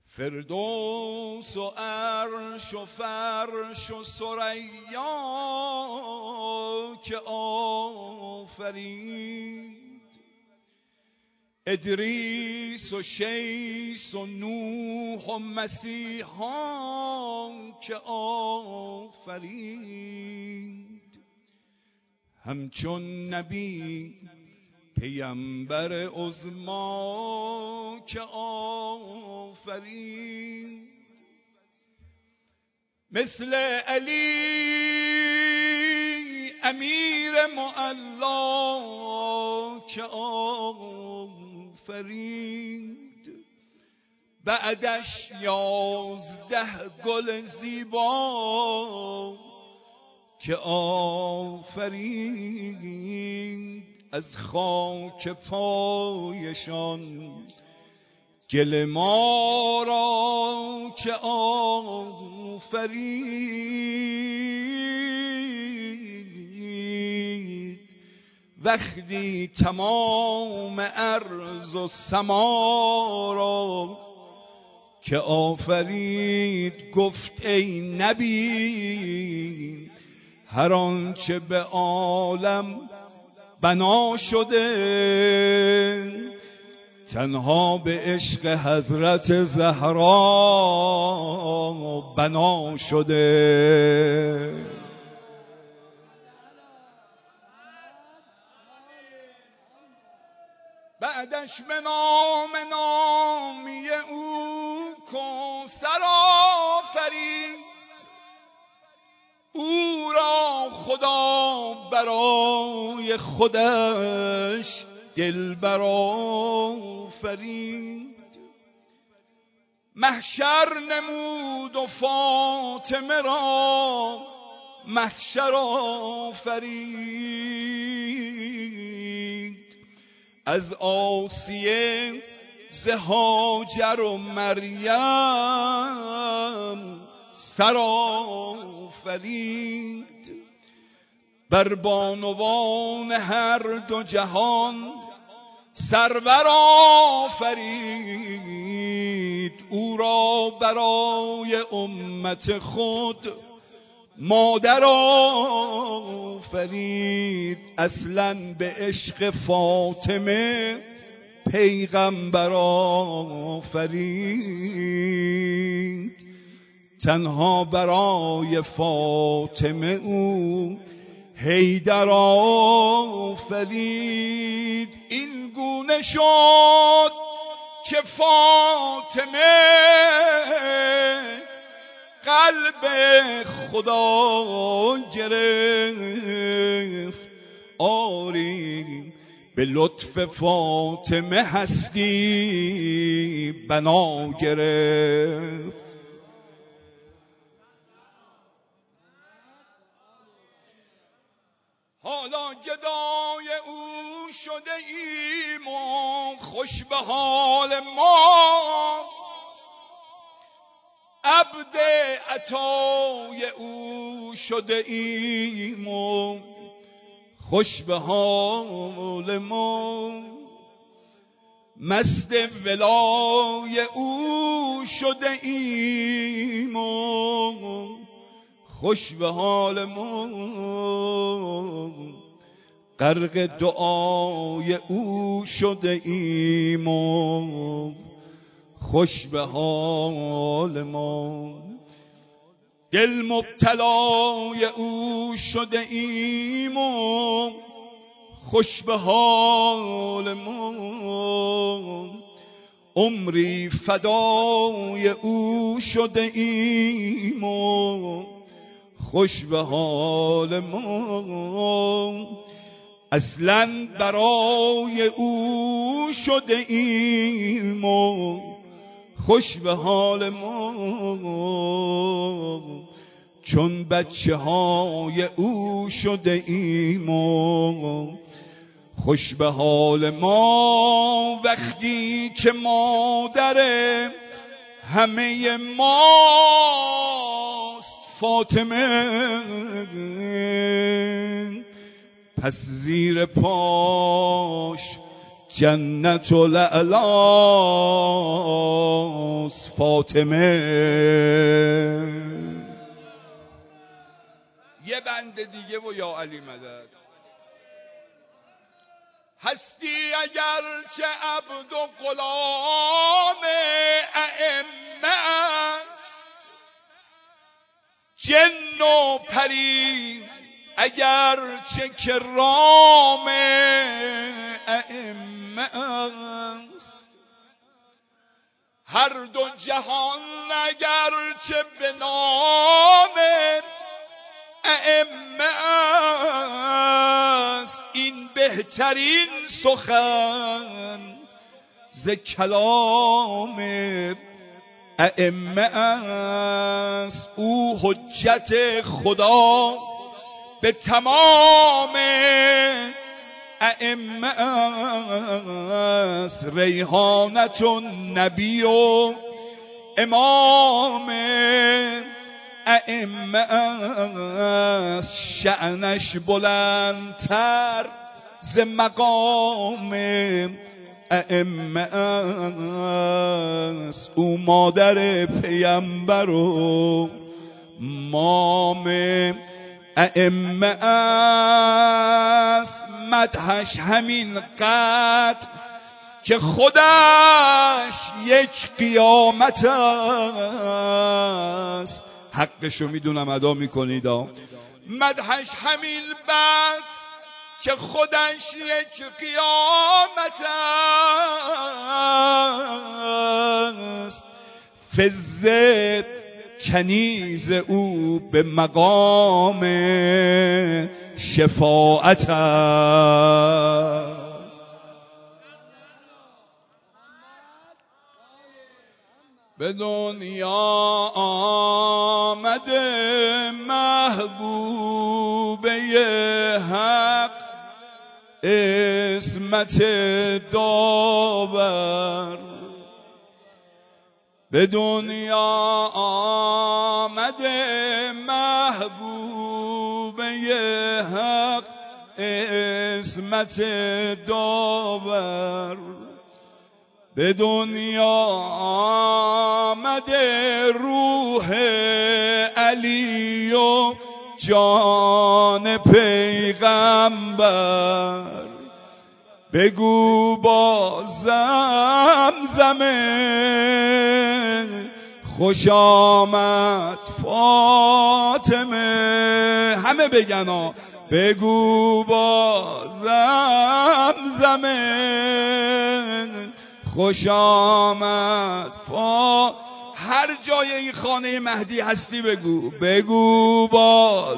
فردوس و عرش و فرش و ثریا که آفرید، ادریس و شیس و نوح و مسیحا که آفرید، همچون نبی پیامبر عظما که آفرید، مثل علی امیر معلا که آفرید، بعدش 11 گل زیبا که آفرید، از خاک پایشان گل ما را که آفرید، وقتی تمام ارض و سما را که آفرید، گفت ای نبی هر آنچه به عالم بنا شده تنها به عشق حضرت زهرا بنا شده. بعدش به نام نامی او کوثر آفرید، او را خدا برای خودش دلبر آفرید، محشر نمود و فاطمه را محشر آفرید، از آسیه ز هاجر و مریم سر آفرید، بر بانوان هر دو جهان سرور آفرید، او را برای امت خود مادر آفرید، اصلاً به عشق فاطمه پیغمبر آفرید، تنها برای فاطمه او حیدر آفرید، این گونه شد که فاطمه قلب خدا گرفت، آری به لطف فاطمه هستی بنا گرفت. حالا گدای او شده ایم و خوش به حال ما، عبد عطای او شده ایم و خوش به حال ما، مست ولای او شده ایم و خوش به حال ما، غرق دعای او شده ایم و خوش به حال ما، دل مبتلای او شده ایم و خوش به حال ما، عمری فدای او شده ایم و خوش به حال ما، اصلاً برای او شده ایم و خوش به حال ما، چون بچه های او شده ایم و خوش به حال ما، وقتی که مادر همه ماست فاطمه، پس زیر پاش جنت و لعلاست فاطمه. یه بند دیگه و یا علی مدد. هستی اگر چه عبد و غلام ائمه است، جن و پری اگر چه کرام ائمه است، هر دو جهان اگر چه به نام ائمه است، این بهترین سخن ز کلام ائمه است. او حجت خدا به تمام ائمه است، ریحانت النبی و امام ائمه است، شأنش بلندتر ز مقام ائمه است. او مادر پیمبر و مام ائمه است، مدحش همین قدر که خودش یک قیامت است. حقشو میدونم ادا میکنید. مدحش همین بد که خودش یک قیامت است. فزه کنیز او به مقام شفاعت است. به دنیا آمده محبوبه حق، عصمت داور. به دنیا آمده محبوبه حق، عصمت داور. به دنیا آمده روح علی و جان پیغمبر. بگو با زمزمه خوش آمد فاطمه. همه بگن بگو با زمزمه خوش آمد هر جای این خانه مهدی هستی بگو، بگو با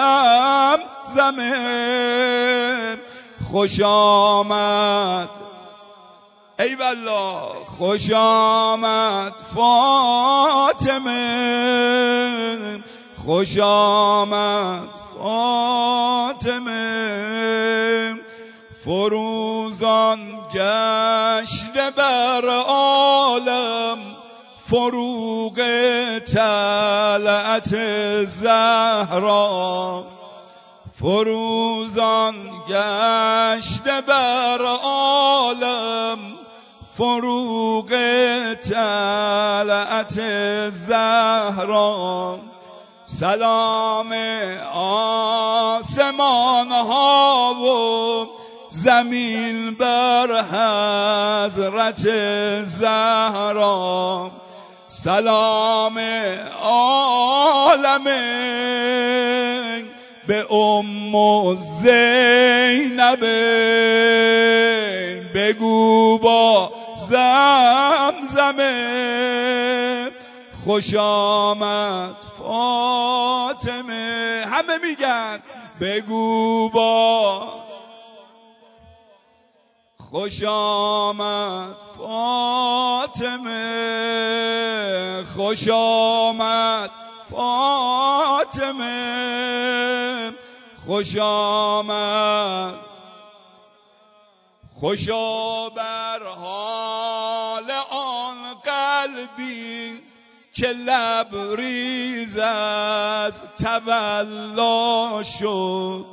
زمزمه خوش آمد. ای والله خوش آمد فاطمه، خوش آمد فاطمه. فروزان گشته بر عالم فروغ طلعت زهرا. فروزان گشته بر عالم فروغ طلعت زهرا. سلام آسمان ها و زمین بر حضرت زهرا. سلام عالم به ام زینب. بگو با زمزمه خوش آمد فاطمه. همه میگن بگو با خوش آمد فاطمه، خوش آمد فاطمه، خوش آمد. خوشا بر حال آن قلبی که لبریز از تولا شد.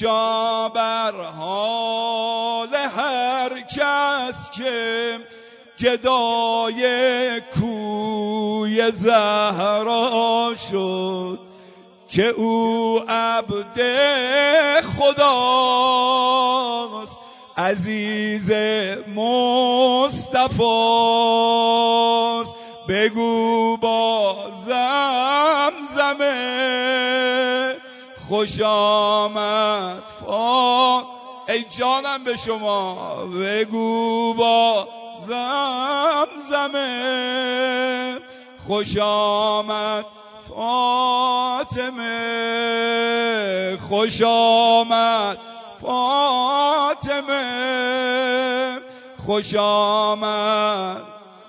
خوشا بر حال هر کس که گدای کوی زهرا شد که او عبد خداست، عزیز مصطفاست. بگو با زمزمه خوش آمد ای جانم به شما. بگو با زمزمه خوش آمد فاطمه، خوش آمد فاطمه، خوش آمد.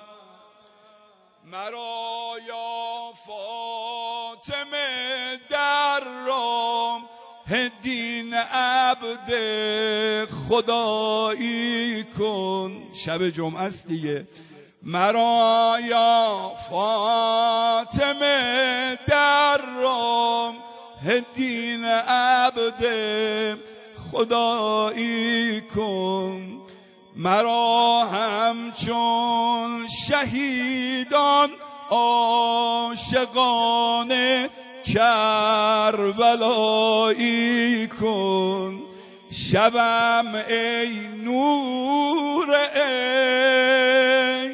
مرا یا فاطمه در رام دین عبد خدایی کن. شب جمعه است دیگه. مرا یا فاطمه در رام دین عبد خدایی کن. مرا همچون شهیدان عاشقان کربلایی کن. شبم ای نور ای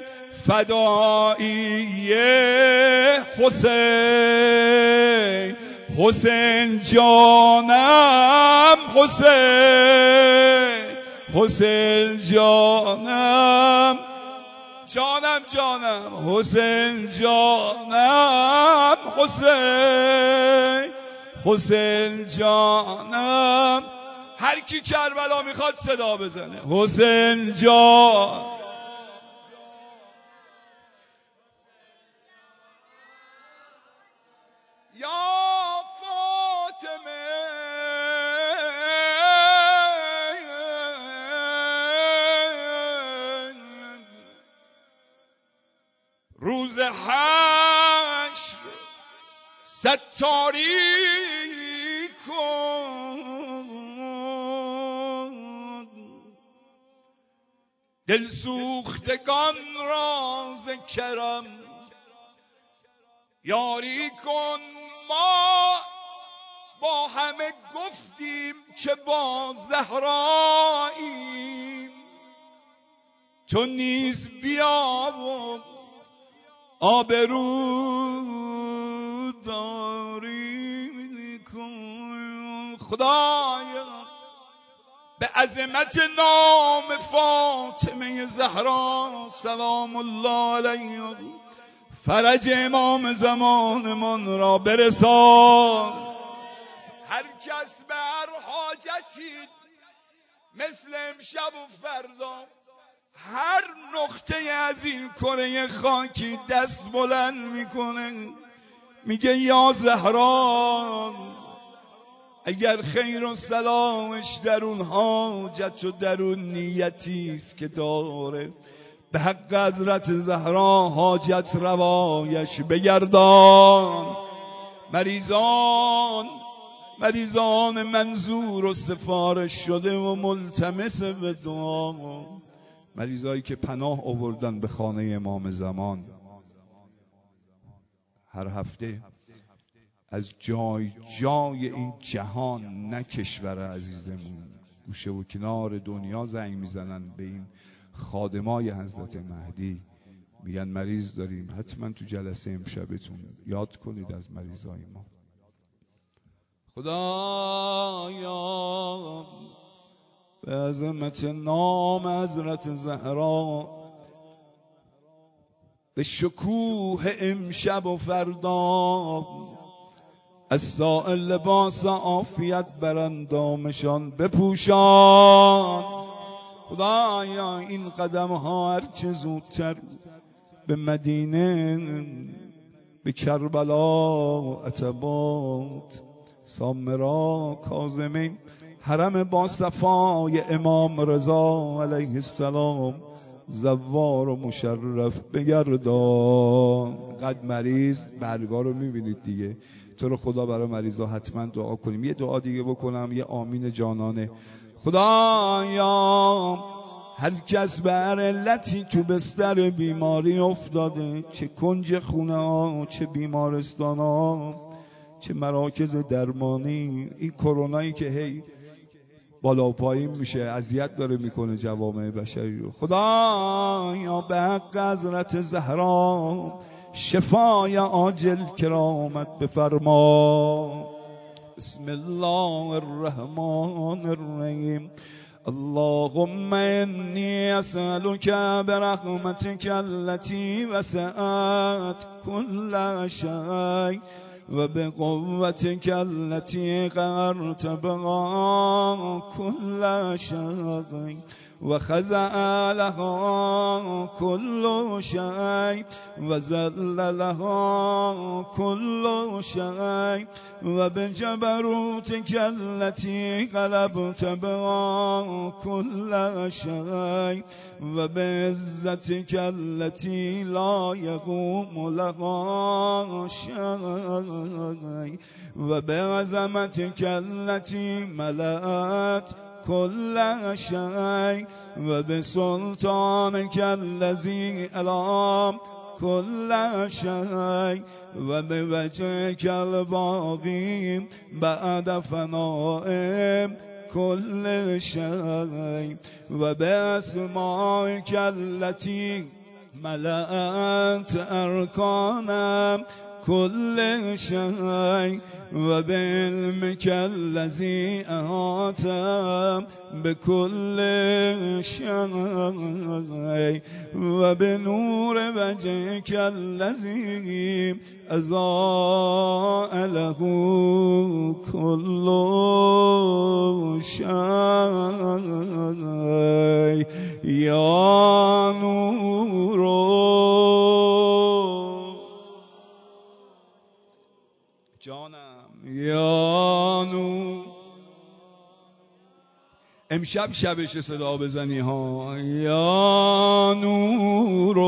فدایی حسین، حسین جانم حسین، حسین جانم جانم جانم، حسین جانم حسین، حسین جانم. هر کی کربلا میخواد صدا بزنه. حسین جان یا فاطمه روز حشر ستاری کن. دل سوختگان را ز کرم یاری کن. ما با همه گفتیم که با زهراییم، تو نیز بیا و آبرو داری کن. خدایا به عظمت نام فاطمه زهرا سلام الله علیها فرج امام زمانمان را برسان. هر کس به هر حاجتی مثل امشب و فردا هر نقطه از این کره خاکی دست بلند میکنه، میگه یا زهرا اگر خیر و سلامش در اون حاجت و در اون نیتی است که داره، به حق حضرت زهرا حاجت روایش بگردان. مریضان منظور و سفارش شده و ملتمس به دعا، مریضایی که پناه آوردن به خانه امام زمان، هر هفته از جای جای این جهان نه کشور عزیزمون گوشه و کنار دنیا زنگ میزنن به این خادمای حضرت مهدی، میگن مریض داریم، حتما تو جلسه امشبتون یاد کنید از مریضای ما. خدایا به عظمت نام حضرت زهرا، به شکوه امشب و فردا، از سائل لباس عافیت براندامشان بپوشان. خدایا این قدم ها هرچه زودتر به مدینه، به کربلا، عتبات، سامرا، کاظمین، حرم با صفای امام رضا علیه السلام زوار و مشرف بگردان. قد مریض برگا رو میبینید دیگه. تو رو خدا برای مریضا حتما دعا کنیم. یه دعا دیگه بکنم، یه آمین جانانه. خدایا هر کس به هر علتی تو بستر بیماری افتاده، چه کنج خونه ها، چه بیمارستان ها، چه مراکز درمانی، این کرونایی که هی بالا پایین میشه اذیت داره میکنه جوامع بشری رو. خدایا به حق حضرت زهرا شفای عاجل کرامت بفرما. بسم الله الرحمن الرحیم. اللهم انی اسألك برحمتك التي وسعت كل شيء وبقوتك التي قهرت بها كل شيء وخزع لها كل شيء وذل لها كل شيء وبجبروتك التي غلبت بها كل شيء وبعزتك التي لا يقوم لها شيء وبعظمتك التي ملأت كل شيء وبسلطانك الذي ألام كل شيء وبوجهك الباقي بعد فناء كل شيء وبأسمائك التي ملأت أركان كل شيء وبعلمك الذي أحاط بكل شيء وبنور وجهك الذي أضاء له كل شيء يا نور جانم یا نور. امشب شبش صدا بزنی ها. یا نور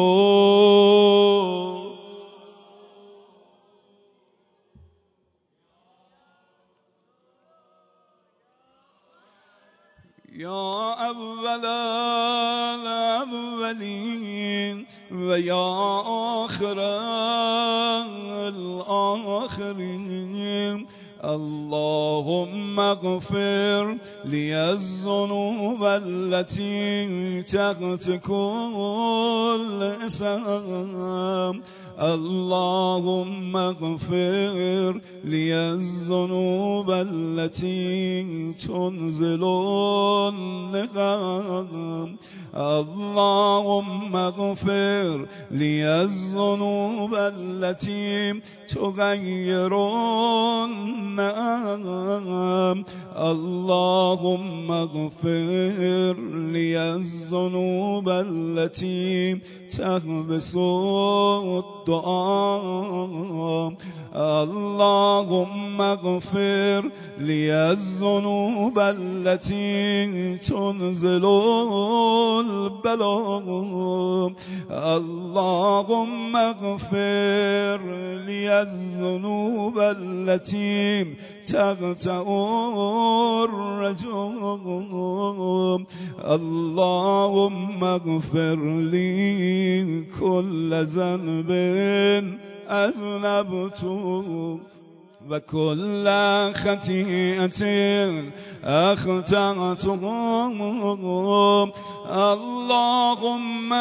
یا اول الاولین و یا آخر الآخرین. اللهم اغفر لي الذنوب التي تحت كل اسم. اللهم اغفر لي الذنوب التي تنزل النقم. اللهم اغفر لي الذنوب التي تغير النعم. اللهم اغفر لي الذنوب التي تحبس الدعاء. اللهم اغفر لي الذنوب التي تنزل البلاء. اللهم اغفر لي الذنوب التي تقطع الرجوم. اللهم اغفر لي كل ذنب أذنبته وكل خطيئة أخطأته. اللهم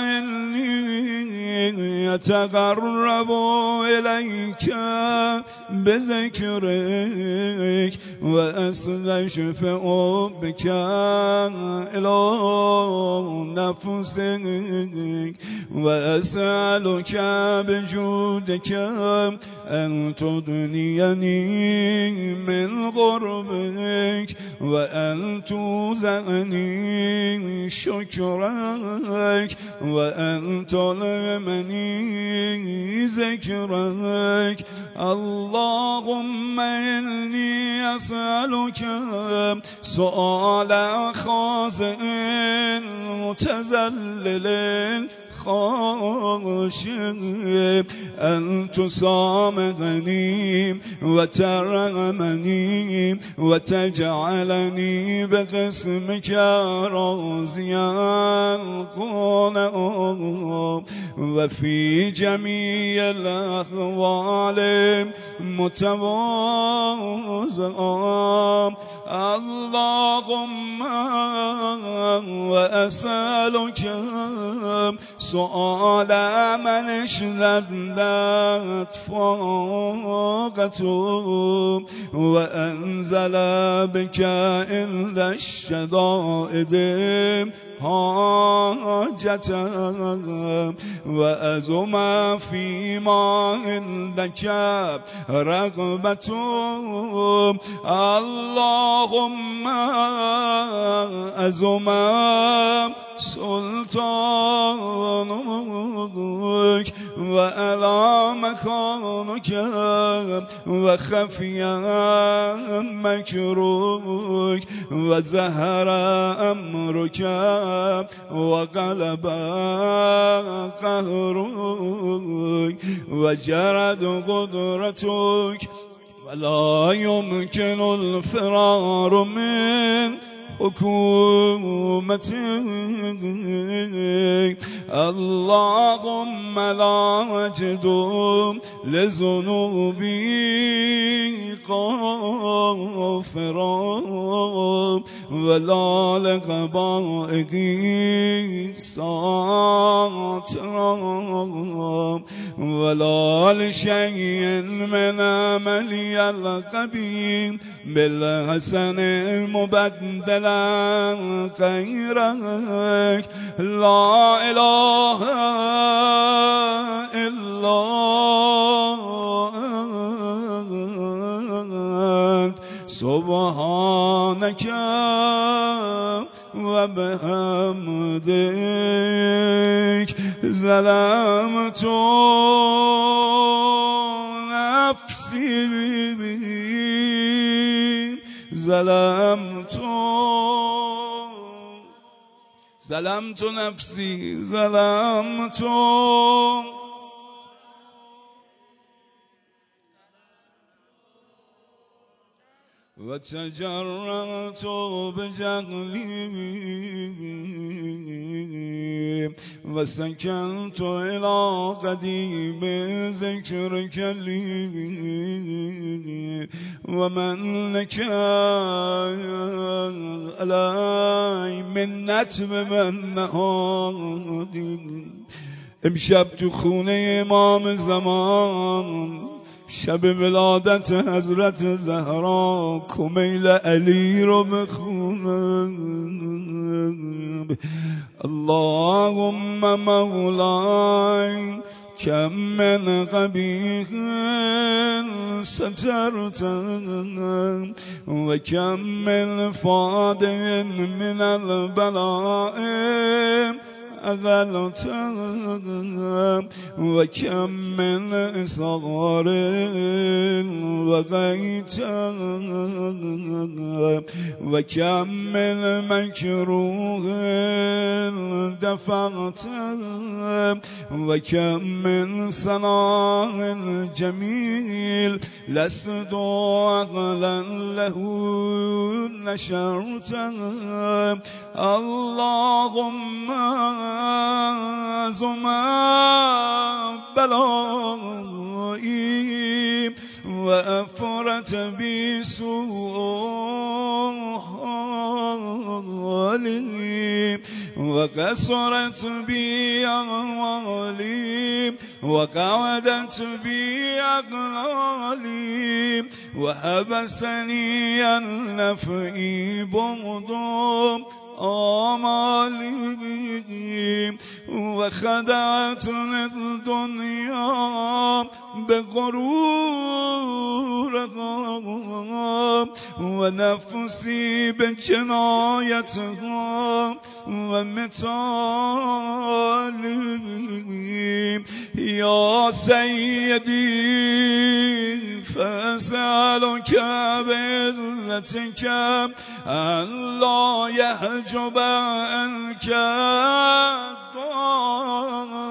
إني أتقرب إليك بذكرك وأستشفع بك إلى نفسك وأسألك بجودك أن تدنيني من غربك وأن توزعني شكرك وأن تلهمني ذكرك. اللهم إني أسألك سؤال خاضع متذلل خاشم أن تسامحني وترحمني وتجعلني بقسمك راضيا قولا وفي جميع الأحوال متواضعا اللهم وأسألك سؤال من اشتدت فاقته وأنزل بك عند الشدائد حاجته وأزم فيما عندك رغبته اللهم أزم سلطانك وعلى مكانك وخفي مكروك وزهر أمرك وغلب قهرك وجرت قدرتك ولا يمكن الفرار من حكومتك اللهم لا أجد لذنوبي غافرا ولا لقبائقي ساترا ولا لشيء من عملي القبيح بالحسن مبدلا غيرك لا إله إلا أنت سبحانك وبحمدك ظلمت نفسي ظلمت نفسي ظلمت وتجرأت بجهلي وسكنت إلى قديم ذكرك لي ومن لك علي منت بمن نهادي امشب تو خونه امام زمان شب ولادت حضرت زهرا کمیل علی رو بخونم اللهم مولاي كم من قبيح سترت وكم من فاد من البلاء أغلت وكم من إصغار وغيت وكم من مكروه دفعت وكم من صلاح جميل لست عقلا له نشرت اللهم زما بلائي وأفرت بي سوء حالي وكسرت بي أموالي وقعدت بي أغلالي وحبسني عن نفعي بغض آمالي وخدعتني الدنيا بغرورها ونفسي بجنايتها ومثالي يا سيدي فأسألك بعزتك أن لا يحجب عنك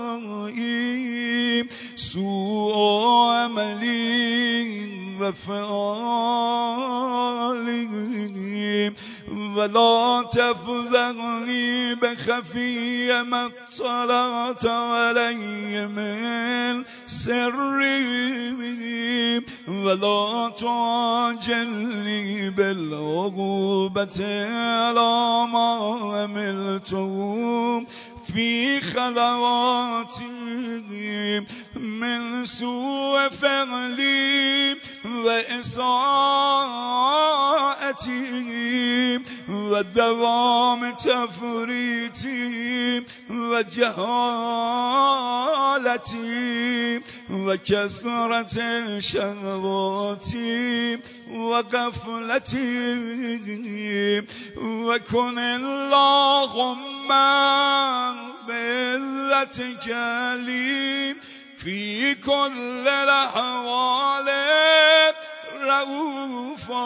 سوء عملی و فعالی ولا تفزعني بخفي ما اطلعت علي من سري ولا تعجلني بالعقوبة على ما عملته في خلواتي من سوء فعلي وإساءتي ودوام تفريطي وجهالتي وكثرة شهواتي وغفلتي وكن اللهم بعزتك لي في كل الأحوال رؤوفا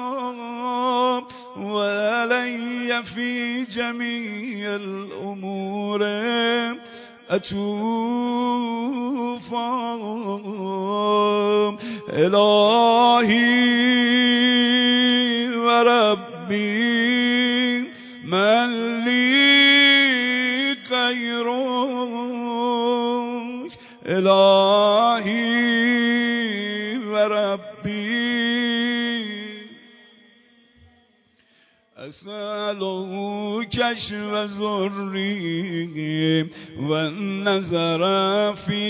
وعلي في جميع الأمور أتوفا إلهي وربي من لي غيرك إلهي وربي أسأله كشف ضري والنظر في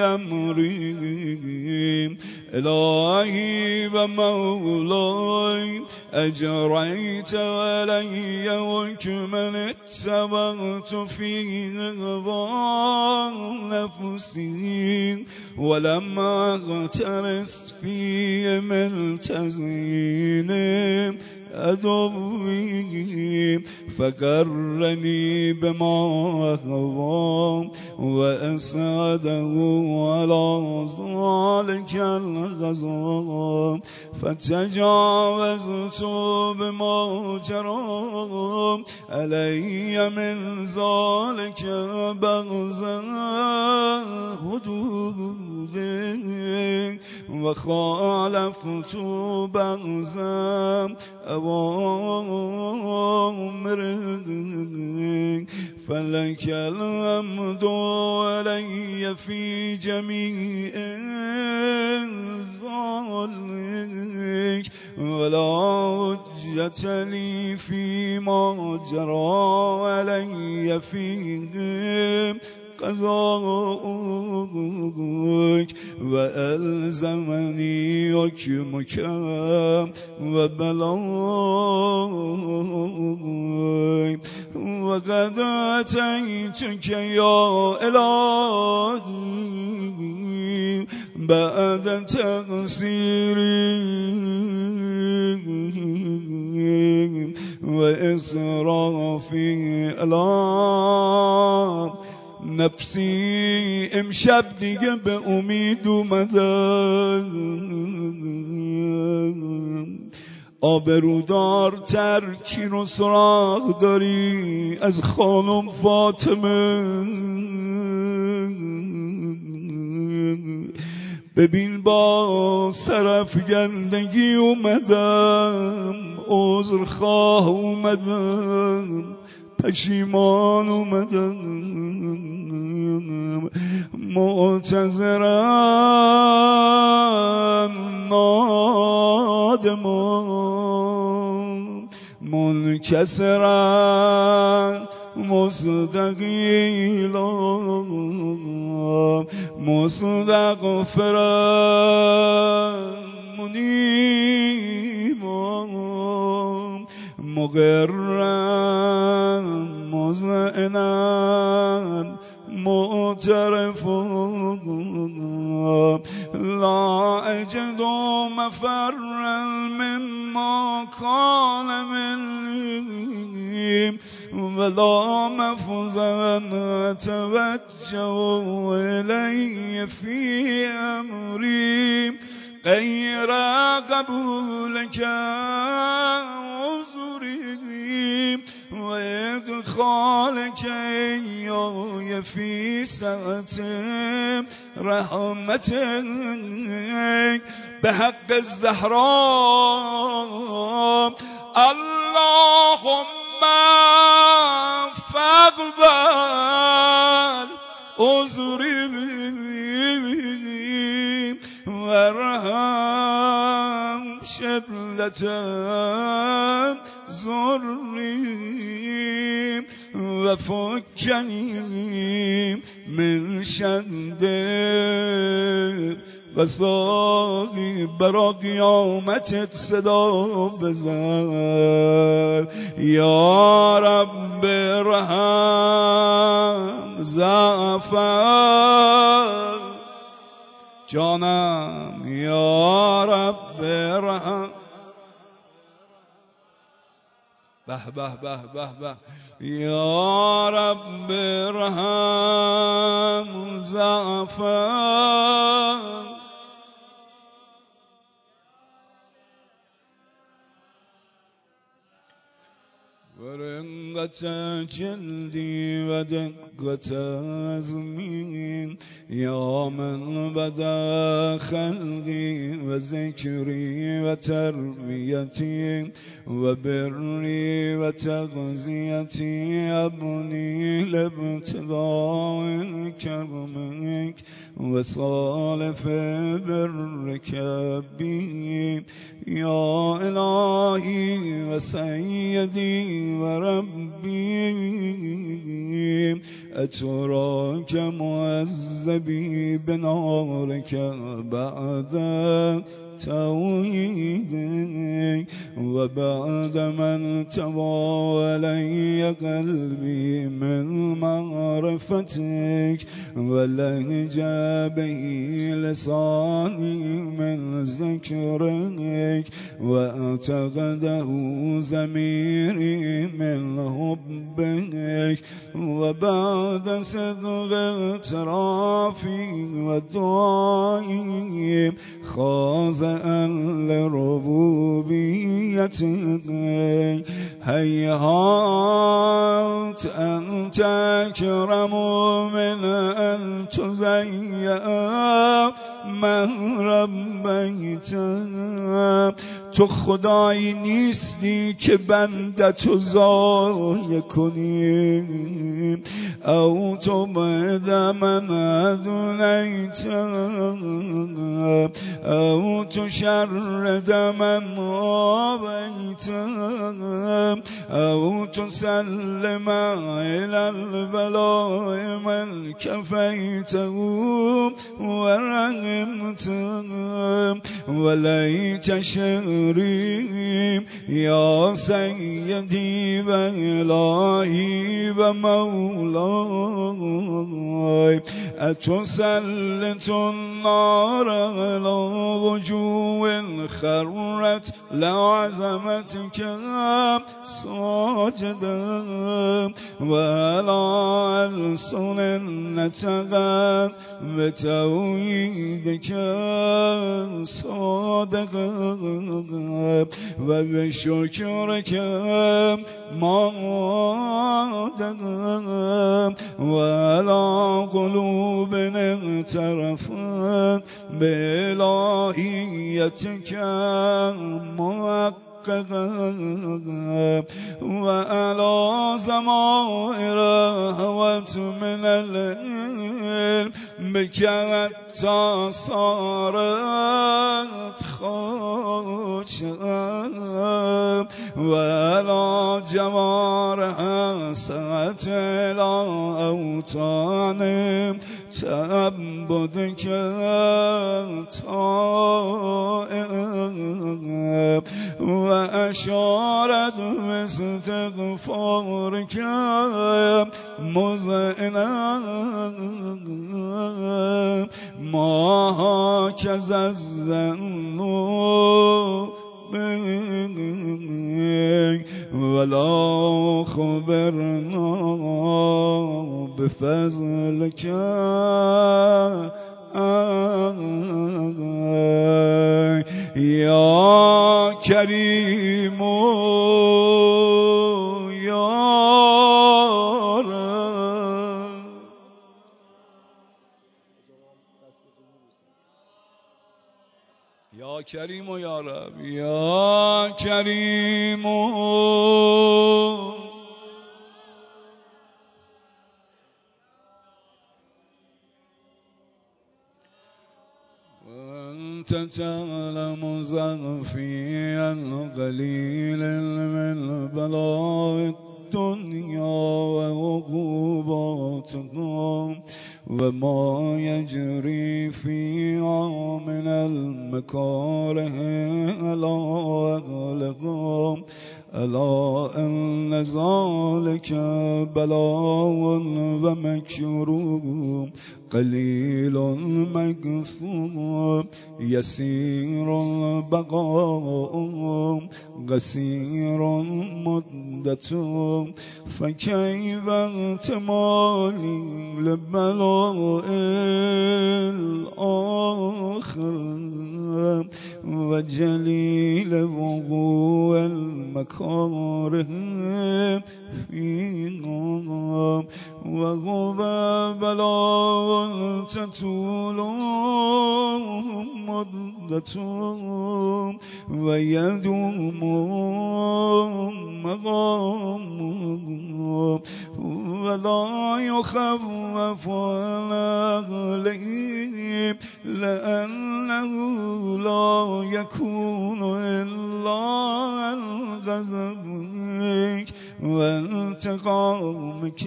أمري إلهي ومولاي أجريت علي حكما اتبعت فيه هوى نفسي ولم أغترس فيه من تزيين عدوي فقرني بما هوى وأسعده على ذلك الغزو فتجاوزت بما جرى علي من ذلك بغزا حدودي وخالفت بغزا أوامرك فلك الحمد علي في جميع ذلك ولا حجة لي فيما جرى علي فيه قضاءك وألزمني حكمك وبلاغك وقد أتيتك يا إلهي بعد تقصيري وإسرافي على نفسی امشب دیگه به امید اومدم آبرودارتر کی رو سراغ داری از خانم فاطمه ببین با سرافگندگی اومدم عذرخواه اومدم پشیمان اومدم معتذرم نادمان منکسرم مستقیلا مستغفرم منیبا مقرم مذعنم معترف لا أجد مفرا مما كان مني ولا مفزا أتوجه إلي في أمري غير قبولك عذري وإدخالك إياي في سعة رحمتك به حق الزهراء اللهم فاقبل عذري وارحم شدة ضري وفكني من شد وثاقی برا قیامتت صدا بزن یا رب رحم زعفر جانم یا رب رحم به به به به به یا رب رحم زعفر ورقة جلدي ودقة عزمي يا من بدا خلقي وذكري وتربيتي وبري وتغذيتي أبني لابتغاء كرمك وصالف برك بي يا إلهي وسيدي وربي أتراك معذبي بنارك بعد توحيدك وبعد من تبى علي قلبي من معرفتك ولهجا به لساني من ذكرك واعتقده ضميري من حبك وبعد صدق اعترافي ودعائي خاضعا لربوبيتك هيهات أنت أكرم من أن تزيأ من ربيت تو خدایی نیستی که بندتو ضایع کنی او تو بعد من ادونیت او تو شرد من آبیت او تو سلم الى البلاء من کفیته ورحمت ولیت شعری یا سیدی و الهی و مولای اتسلط النار على وجوه خرت لعظمتك ساجدا وعلى ألسن نتقت بتوحيدك صادقا وبشكرك مادقا وعلى قلوب اغترفت بإلهيتك وعلى زمائر هوت من العلم بك حتى صارت خاشعة وعلى جوارح سعت إلى أوطان تعبدك طائعة وأشارت باستغفارك مذعنا ما هكذا الظن بك ولا خبرنا بفضلك يا كريم يا رب یا کریم و یا رب یا کریم وانت تعلم ضعفي القليل من بلاء الدنيا وعقوباتها وما يجري فيها من المكاره على أهلها ألا أن ذلك بلاء ومكروه قليل مكثور يسير البقاء قصير مدته فكيف احتمالي لبلاء الآخر وجليل وقوع المكاره فيها وهو بلاء تطول مدته ويدوم مقامه ولا يخفف عليه لأنه لا يكون إلا عن غضبك وانتقامك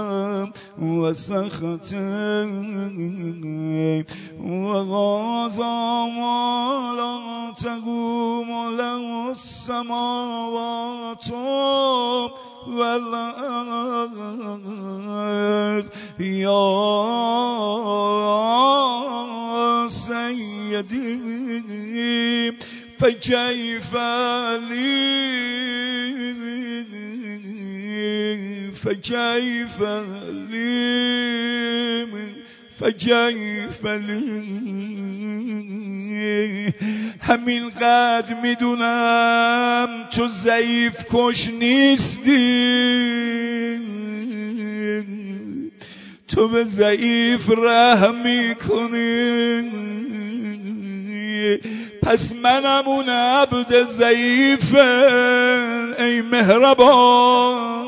وسخطك وغاظى ما لا تقوم له السماوات والأرض يا سيدي فكيف لي همین قدر میدونم تو ضعیف کش نیستی تو به ضعیف رحم میکنی پس منم اون عبد ضعیفه ای مهربان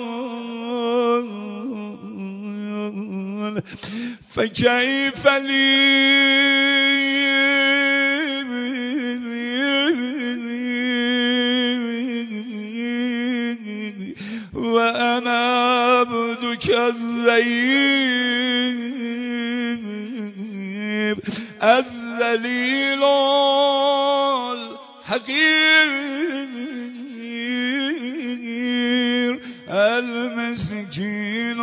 فكيف لي وأنا عبدك الضعيف الذليل الحقير المسكين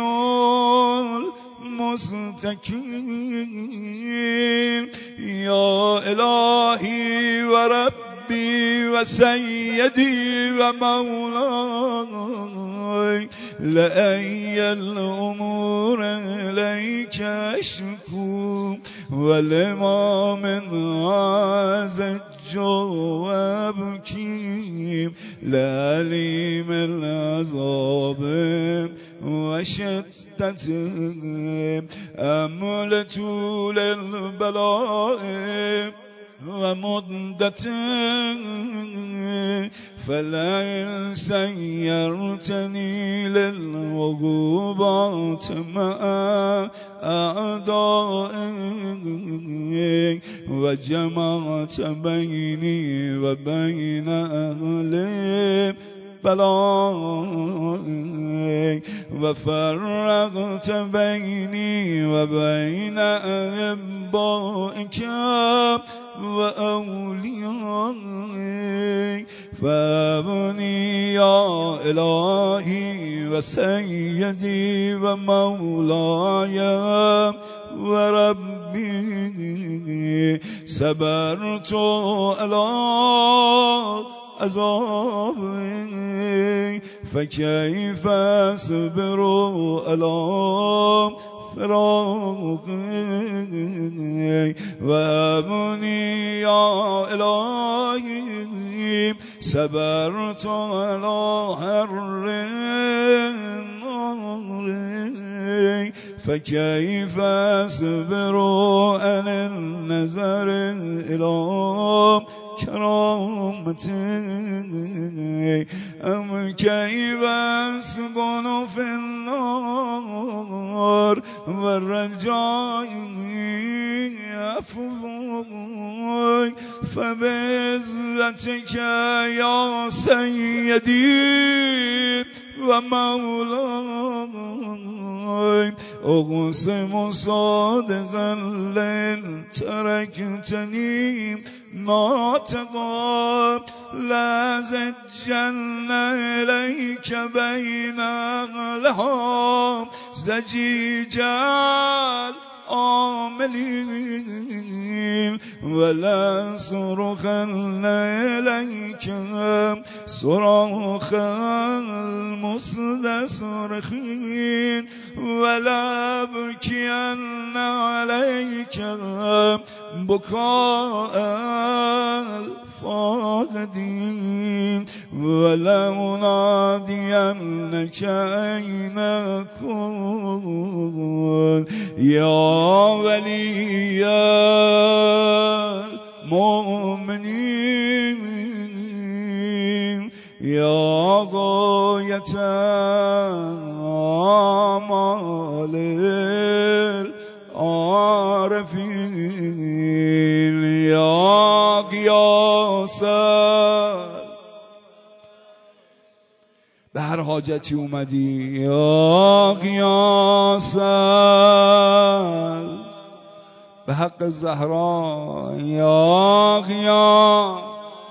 مستكين يا إلهي وربي وسيدي ومولاي لأي الأمور إليك أشكو ولما من هذا وأبكي لأليم العذاب وشدته أمل طول البلاء ومدته فلئن سيرتني للعقوبات مع أعدائي وجمعت بيني وبين أهلي بلاء وفرقت بيني وبين أحبائك وأوليائي فابني يا إلهي وسيدي ومولاي وربي صبرت على عذابي فكيف أصبر على فراقي وابني يا إلهي صبرت على حر النار فكيف أصبر عن النظر إلى كرامتي أم كيف أسكن في النار والرجاء عفوك فبعزتك يا سيدي ومولاي أقسم صادقا لن تركتني ناطقا لا زجن إليك بين لها زجيج العاملين ولا صرخن إليك صراخ المستصرخين ولا بكين عليك بكاء الفاقدين ولا منادينك أين كنت يا ولي المؤمنين يا غاية آمال العارفين يا قياس به هر حاجتی اومدی یا قیاس به حق زهرا یا قیاس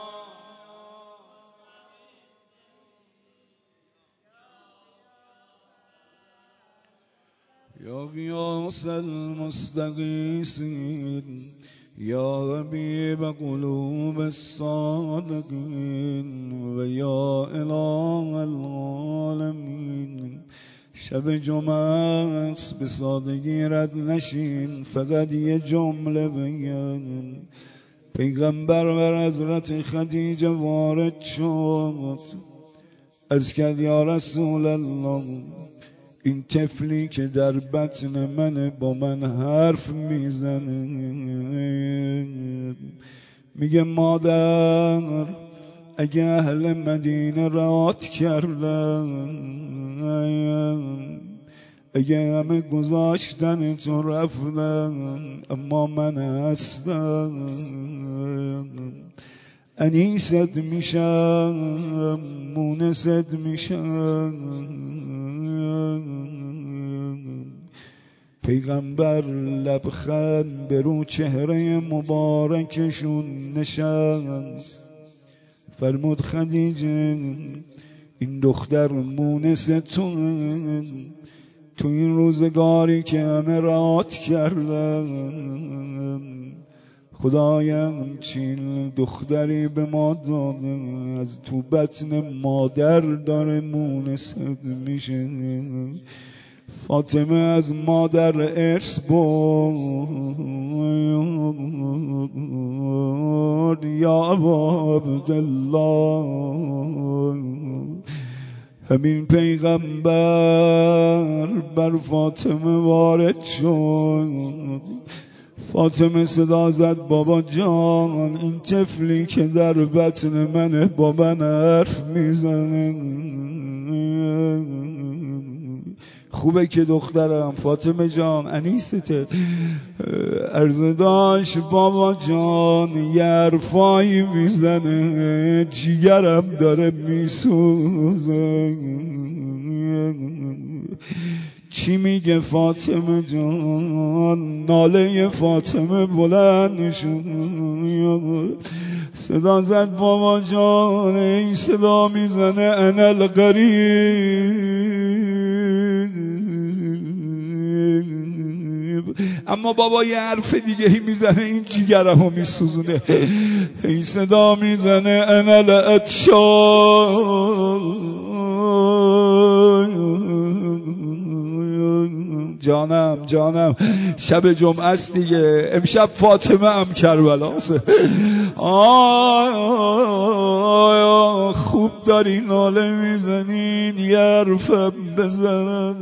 یا قیاس المستغیثین یا حبیب قلوب الصادقین و یا اله العالمین شب جمعه است به سادگی رد نشین فقط یه جمله بگن پیغمبر و حضرت خدیجه وارد شد عرض کرد یا رسول الله این طفلی که در بطن منه با من حرف میزنه میگه مادر اگه اهل مدینه رات کردن اگه همه گذاشتن تو رفتن اما من هستم انیست میشم مونست میشم پیغمبر لبخند به رو چهره مبارکشون نشست فرمود خدیجه این دختر مونس تو این روزگاری که همه رات کردن خدایم چین دختری به ما داده از تو بطن مادر داره مونست میشه فاطمه از مادر ارث برد یا ابا عبدالله همین پیغمبر بر فاطمه وارد شد فاطمه صدا زد بابا جان این طفلی که در بطن منه با من حرف میزنه خوبه که دخترم فاطمه جان انیسته عرض داشت بابا جان یه حرفایی میزنه جیگرم داره میسوزه چی میگه فاطمه جان ناله فاطمه بلند شد صدا زد بابا جان این صدا میزنه انا القریب اما بابا یه حرف دیگه هی میزنه این جیگرمو میسوزونه این صدا میزنه انا الاتشال جانم شب جمعه است دیگه، امشب فاطمه هم کربلاست. خوب داری ناله میزنین، یه حرفم بزنم.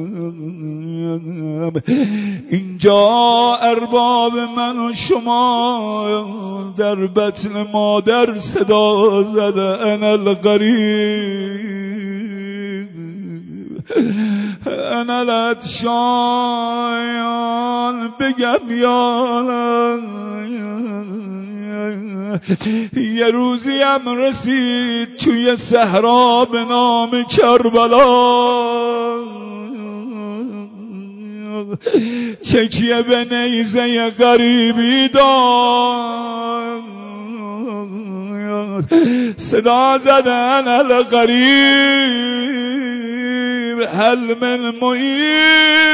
اینجا ارباب من و شما در بطن مادر صدا زده انا الغریب انا العطشان، بگم یا یه روزی هم رسید توی صحرا به نام کربلا، چکیه به نیزه غریبی داد، صدا زدن الغریب هل من معیب،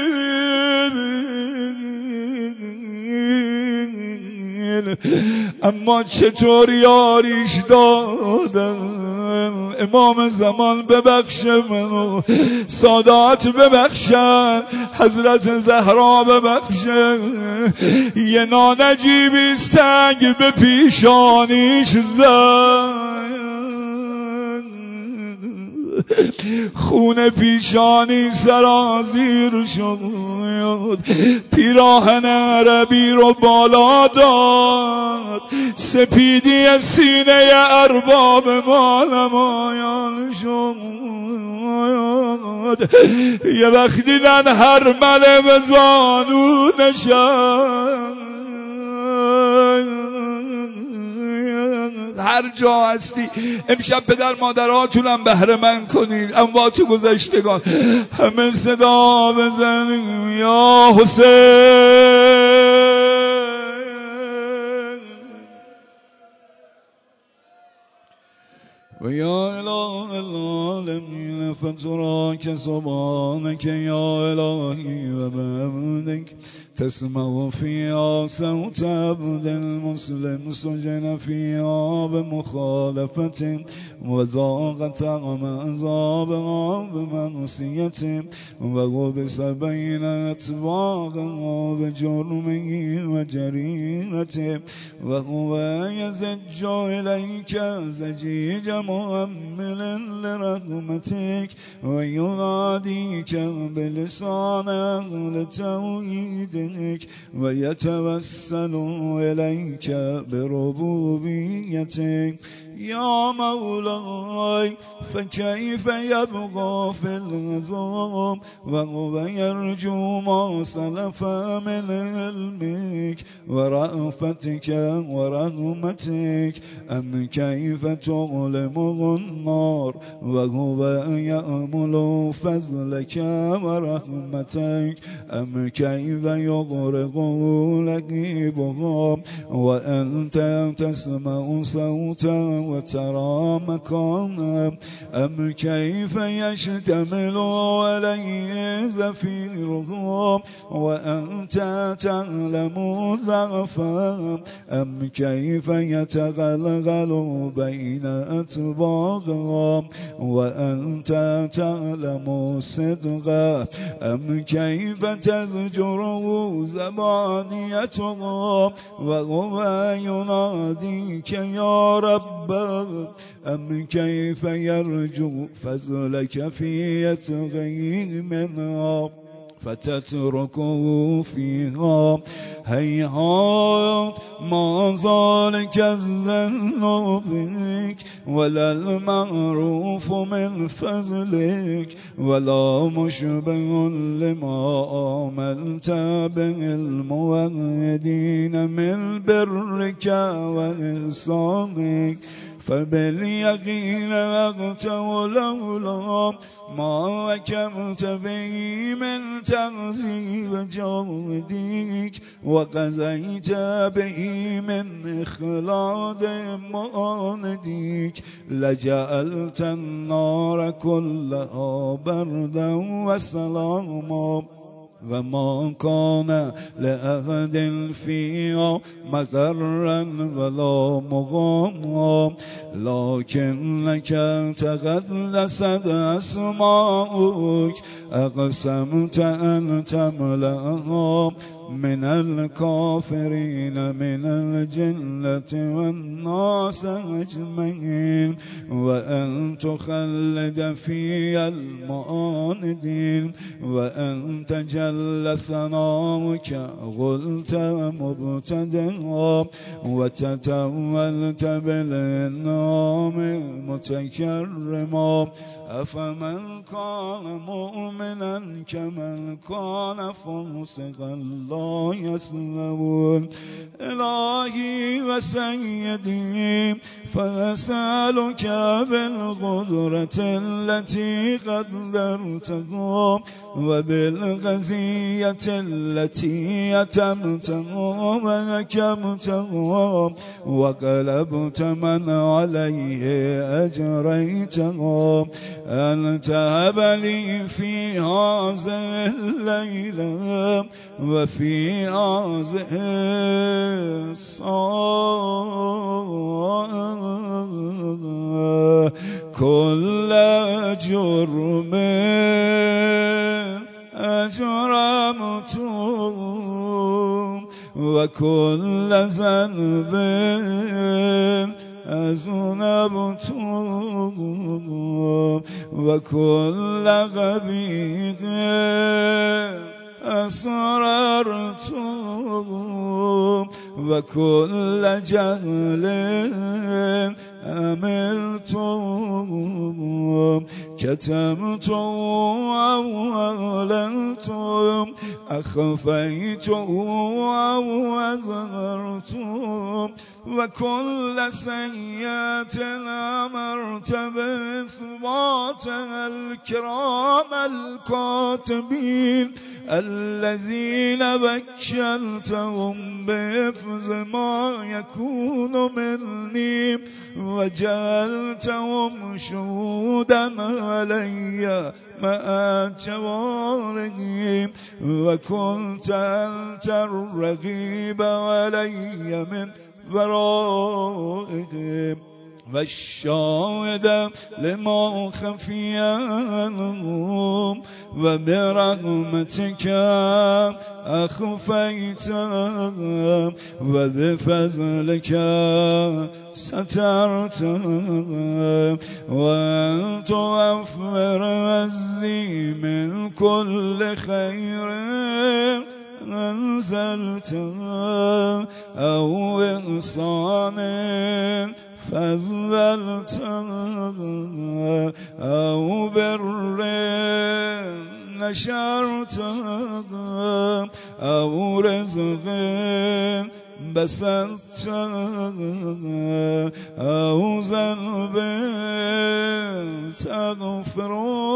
اما چطور یاریش دادن. امام زمان ببخشه منو، سادات ببخشن، حضرت زهرا ببخشه. یه نانجیبی سنگ به پیشانیش زد، خون پیشانی سرازیر شد، پیراهن عربی رو بالا داد، سپیدی سینه ارباب ما نمایان شد. یه وقت دیدن هر مله به زانو نشد. هر جا هستی امشب پدر مادراتونم بهره مند کنید، اموات گذشتگان همه صدا بزنیم یا حسین. و یا اله العالمین فتراک سبحانک یا الهی و بحمدک تسمع فيها صوت عبد المسلم سجن فيها بمخالفة وذاق طعم عذابها بمعصية وغبس بين أطباقها بجرمه وجريرته وهو يزج إليك زجيج مؤمل لرحمتك ويناديك بلسان أهل توحيد ويتوسل إليك بربوبيتك يا مولاي. فكيف يبقى في العظام وهو يرجو ما سلف من علمك ورأفتك ورحمتك؟ أم كيف تعلمه النار وهو يأمل فضلك ورحمتك؟ أم كيف يغرقه لقيبها وأنت تسمع صوتا وترى مكانا؟ أم كيف يشتمل عليه زفيرها وأنت تعلم ضعفا؟ أم كيف يتغلغل بين أطباقها وأنت تعلم صدقا؟ أم كيف تزجره زبانيتها وهو يناديك يا رب؟ أم كيف يرجو فضلك في يتغي منها فتتركه فيها؟ هيهات ما ذلك الظن بك ولا المعروف من فضلك ولا مشبه لما آملت به الموعدين من برك وإحسانك. فباليقين وقت ولولا ما وكمت به من تغذيب جودك وقزيت به من إخلاد ماندك لجعلت النار كلها بردا وسلاما وما كان لأحد فيها مقرا ولا مقاما لكنك تقدست أسماؤك أقسمت أن تملأها من الكافرين من الجنة والناس أجمعين وأن تخلد في المعاندين وأن تجل ثناؤك قلت مبتدئا وتتولت بالإنعام متكرما أفمن كان مؤمنا كمن كان فاسقا لا يسلمون إلهي وسيدي فأسألك بالقدرة التي قدرتها وبالغزية التي يتمتها وحكمتها وقلبت من عليه أجريتها أن تهب لي في هذه الليلة وفي هذه الساعة كل جرم أجرمته وكل ذنب أذنبته وكل غبيق أسررته وكل جهل أملته كتمته أو أعلنته أخفيته أو أظهرته وكل سيئة أمرت بإثباتها الكرام الكاتبين الذين وكلتهم بحفظ ما يكون مني وجعلتهم شهودا علي مع جوارهم وكنت أنت الرقيب علي من ورائهم والشاهد لما خفي عنهم وبرحمتك أخفيت وبفضلك سترت وأن توفر عزي من كل خير أنزلت أو إحسان فضلت أو بر نشرت أو رزق بسطت أو ذنب تغفر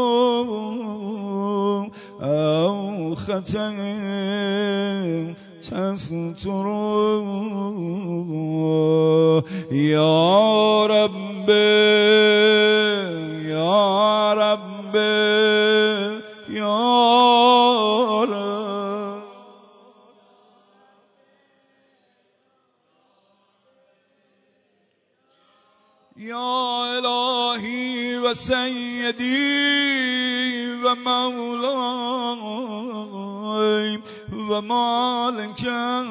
أو خطأ تستر يا رب يا رب يا رب يا إلهي وسيدي ومولاي ومالك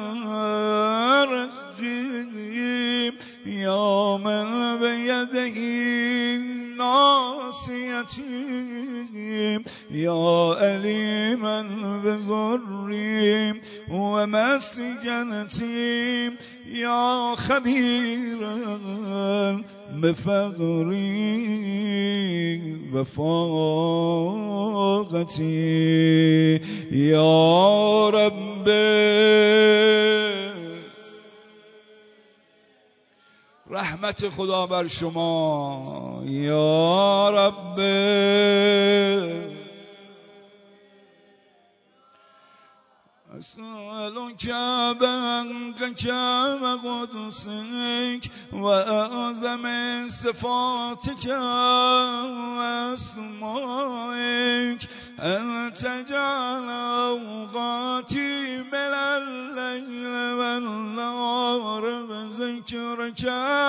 رجيم يا من بيده ناصيتي يا أليما بضري ومسجنتي يا خبيرا بفقري وفاقتي يا رب رحمت خدا بر شما یا رب أسألك بأنك وقدسك وأعظم صفاتك وأسمائك أن تجعل أوقاتي من الليل والنهار بذكرك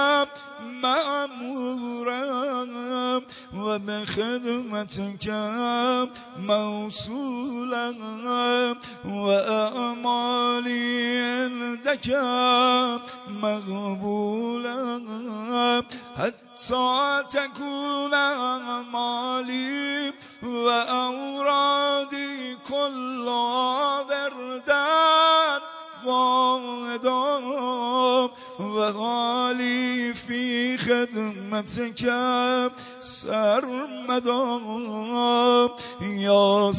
مأمورا وبخدمتك موصولا وأعمالي عندك مقبولا حتى تكون أعمالي وأورادي كلها وردا واحدا وحالي في خدمتك سرمدا يا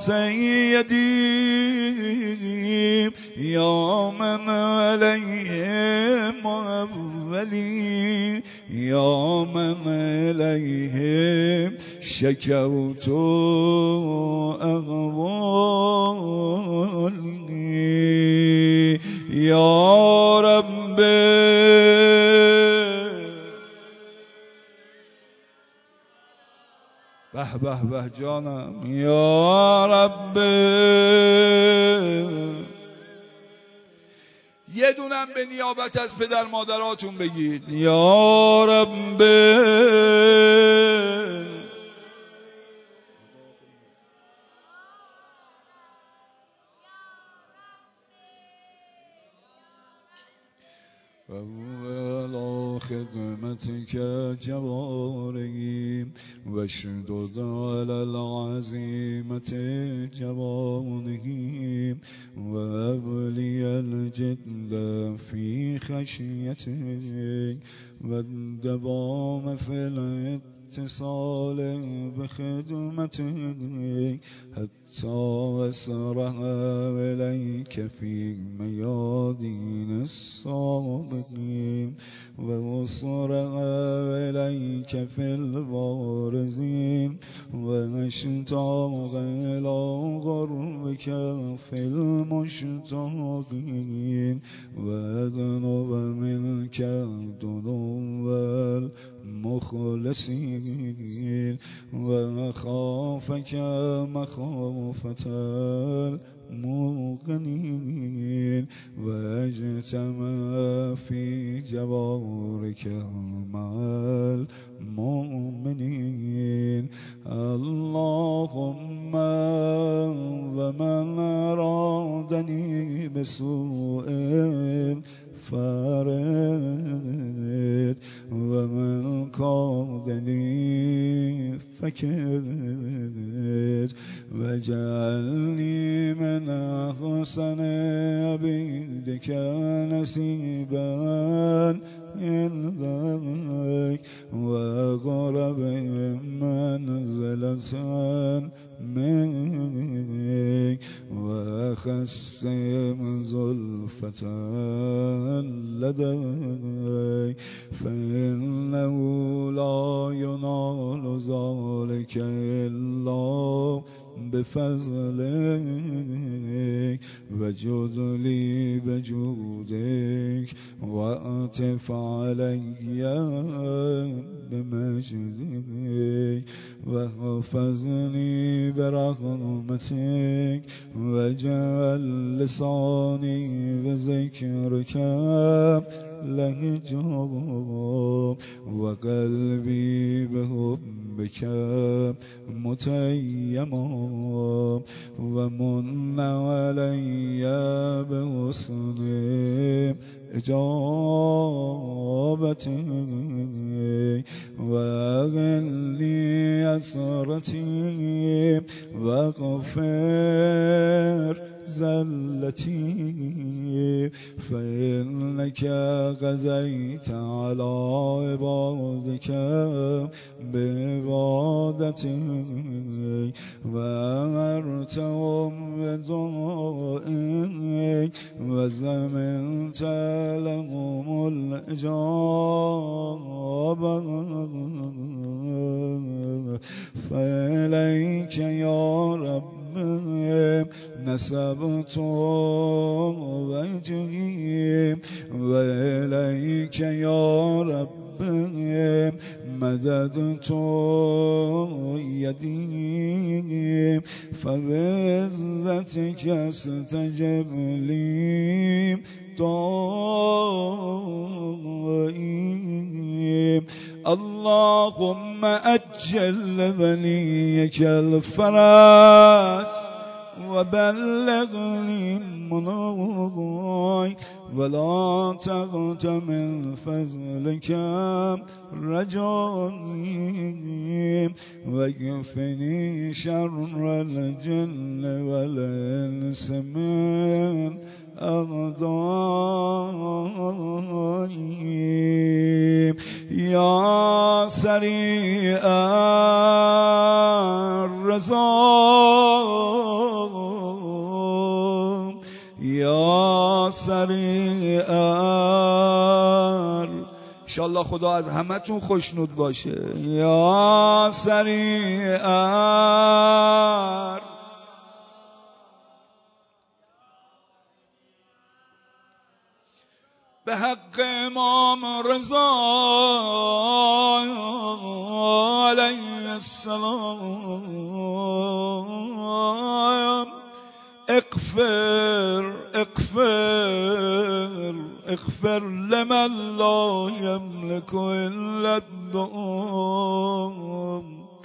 سيدي يا من عليه مولي يا من عليه شكوت أغوالي يا رب به به به جانم یا رب یه دونم به نیابت از پدر مادراتون بگید یا رب وعلى خدمتك جواري واشدد على العزيمة جوانه وابلي الجد في خشيتك والدوام في الاتصال بخدمتك حتى أسرع إليك في ميادين الصابقين وأسرع إليك في البارزين واشتاق إلى غربك في المشتاقين وأذنب منك دنو المخلصين وأخافك مخافة الموقنين واجتمع في جوارك مع المؤمنين اللهم ومن أرادني بسوء فارد ومن قادني فكد وجعلني من أحسن عبيدك نصيبا عندك وقرب منزلة منك وخسم زلفة لديك فإنه لا ينال ذلك إلا بفضلك وجد لي بجودك وأعطف علي بمجدك واحفظني برحمتك واجعل لساني بذكرك لهجا وقلبي بحبك متيما ومن علي بحسن إجابتي وأغني أسرتي واغفر زلتي فإنك غزيت على عبادك بعبادتك وأمرتهم بدعائك وزمنت لهم الإجابة فإليك يا رب نسبت وجهي وإليك يا رب مددت يدي فبعزتك استجب لي دعائي اللهم أجل بليك الفرج وبلغني مناي ولا تغت من فضلك رجائي واكفني شر الجن والإنس من أعدائي يا سريع الرزق یا سریع انشالله خدا از همتون خوشنود باشه یا سریع به حق امام رضا علیه السلام اغفر لمن لا يملك إلا الدعاء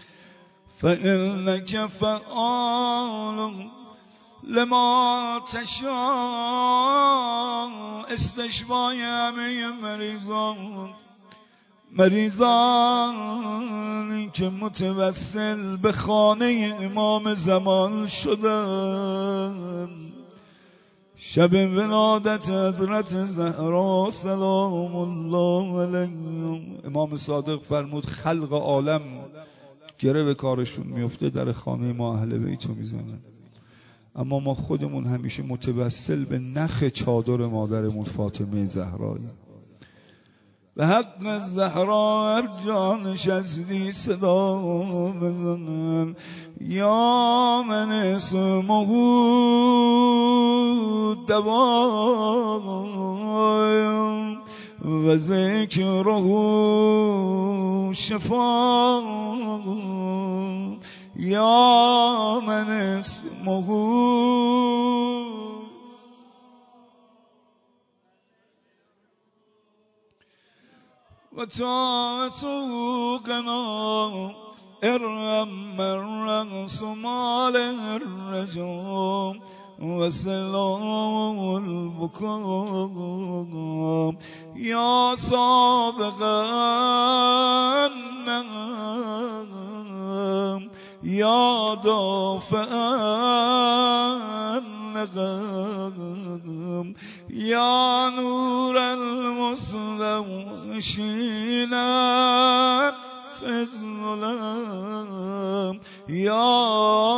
فإنك فعال لما تشاء استشفای همه مریضانی که متوسل به خانه امام زمان شدن شب ولادت حضرت زهرا سلام الله علیها امام صادق فرمود خلق عالم گره به کارشون میفته در خانه ما اهل بیت رو میزنن اما ما خودمون همیشه متوسل به نخ چادر مادرمون فاطمه زهرایی به حق زهرا هر جا نشستی صدا بزن یا من اسمه دواء و ذکره شفا یا من اسمه و طاعته قنا ارم من رأس مال الرجام و سلام البکا یا سابقا یا دافعا یا نور المستوحشین فی الظلام یا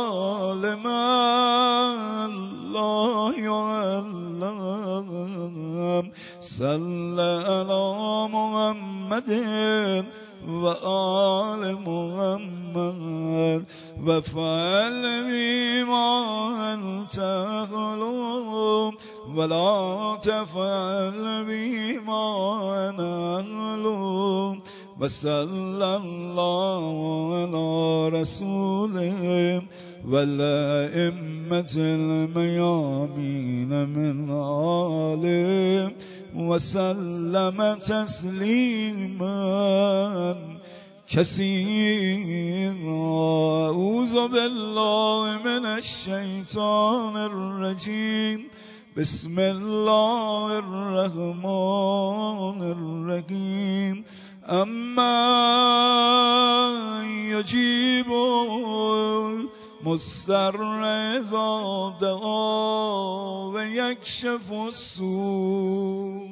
لمن لا يعلم صل علی محمد و آل محمد و فعل بما انت اهل ولا تفعل بما انا اهل و صلی الله علی رسوله والائمة الميامين من آله وسلم تسلیما كثيرا اعوذ بالله من الشیطان الرجیم بسم الله الرحمن الرحیم اما یجیب مضطر اذا دعا و یکشف السوء